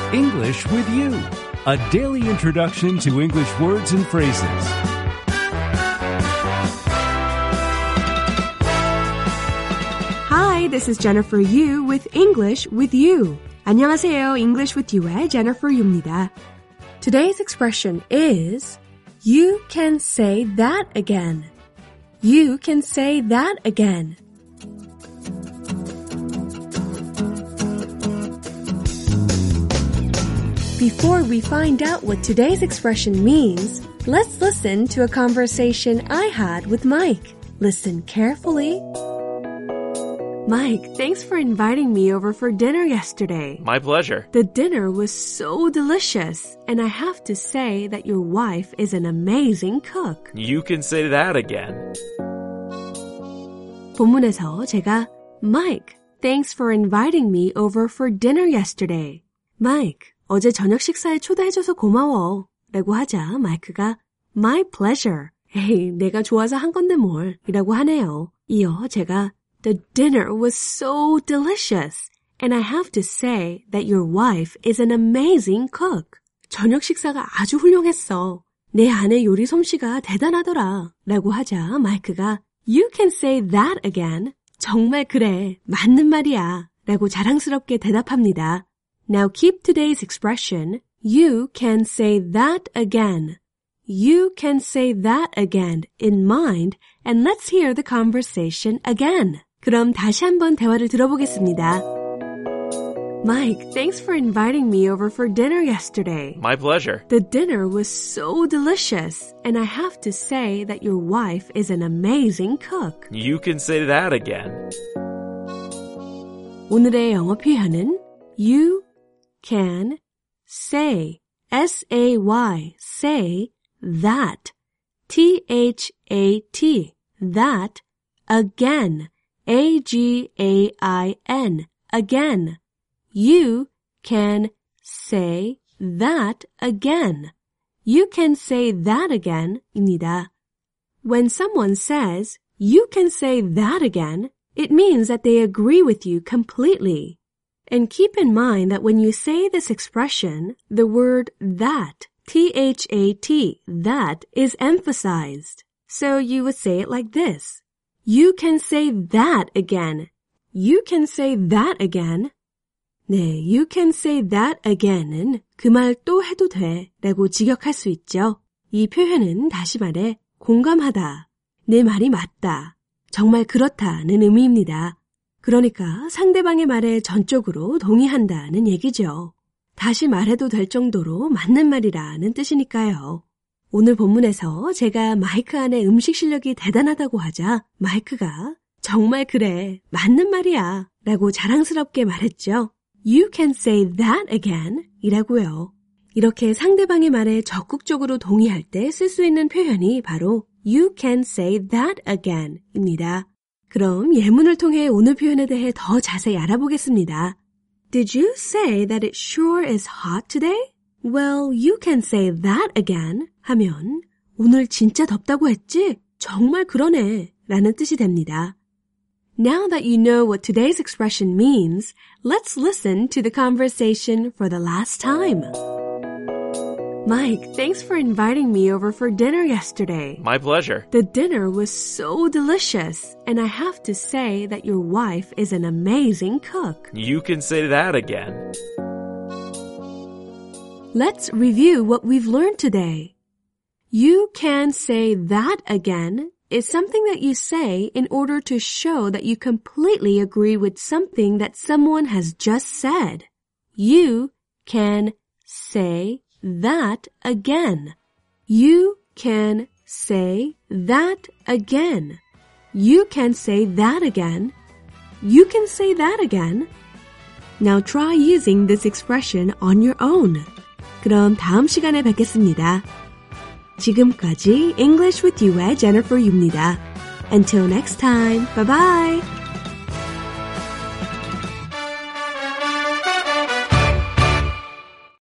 English with You, a daily introduction to English words and phrases. Hi, this is Jennifer Yu with English with You. 안녕하세요. English with You의 Jennifer Yu입니다. Today's expression is You can say that again. You can say that again. Before we find out what today's expression means, let's listen to a conversation I had with Mike. Listen carefully. Mike, thanks for inviting me over for dinner yesterday. My pleasure. The dinner was so delicious, and I have to say that your wife is an amazing cook. You can say that again. 본문에서 제가 Mike, thanks for inviting me over for dinner yesterday. Mike, 어제 저녁 식사에 초대해줘서 고마워. 라고 하자 마이크가 My pleasure. 에이, 내가 좋아서 한 건데 뭘. 이라고 하네요. 이어 제가 The dinner was so delicious. And I have to say that your wife is an amazing cook. 저녁 식사가 아주 훌륭했어. 내 아내 요리 솜씨가 대단하더라. 라고 하자 마이크가 You can say that again. 정말 그래. 맞는 말이야. 라고 자랑스럽게 대답합니다. Now keep today's expression. You can say that again. You can say that again in mind. And let's hear the conversation again. 그럼 다시 한번 대화를 들어보겠습니다. Mike, thanks for inviting me over for dinner yesterday. My pleasure. The dinner was so delicious, and I have to say that your wife is an amazing cook. You can say that again. 오늘의 영어 표현은 You can say, S-A-Y, say that, T-H-A-T, that, again, A-G-A-I-N, again. You can say that again. You can say that again 입니다. When someone says, you can say that again, it means that they agree with you completely. And keep in mind that when you say this expression, the word that, T-H-A-T, that is emphasized. So you would say it like this. You can say that again. You can say that again. 네, you can say that again은 그 말 또 해도 돼 라고 직역할 수 있죠. 이 표현은 다시 말해 공감하다, 내 말이 맞다, 정말 그렇다는 의미입니다. 그러니까 상대방의 말에 전적으로 동의한다는 얘기죠. 다시 말해도 될 정도로 맞는 말이라는 뜻이니까요. 오늘 본문에서 제가 마이크 안의 음식 실력이 대단하다고 하자 마이크가 정말 그래, 맞는 말이야 라고 자랑스럽게 말했죠. You can say that again 이라고요. 이렇게 상대방의 말에 적극적으로 동의할 때 쓸 수 있는 표현이 바로 You can say that again 입니다. 그럼 예문을 통해 오늘 표현에 대해 더 자세히 알아보겠습니다. Did you say that it sure is hot today? Well, you can say that again 하면 오늘 진짜 덥다고 했지? 정말 그러네 라는 뜻이 됩니다. Now that you know what today's expression means, let's listen to the conversation for the last time. Mike, thanks for inviting me over for dinner yesterday. My pleasure. The dinner was so delicious, and I have to say that your wife is an amazing cook. You can say that again. Let's review what we've learned today. You can say that again is something that you say in order to show that you completely agree with something that someone has just said. You can say that again. You can say that again. You can say that again. You can say that again. Now try using this expression on your own. 그럼 다음 시간에 뵙겠습니다. 지금까지 English with You의 Jennifer Yu입니다. Until next time, bye bye!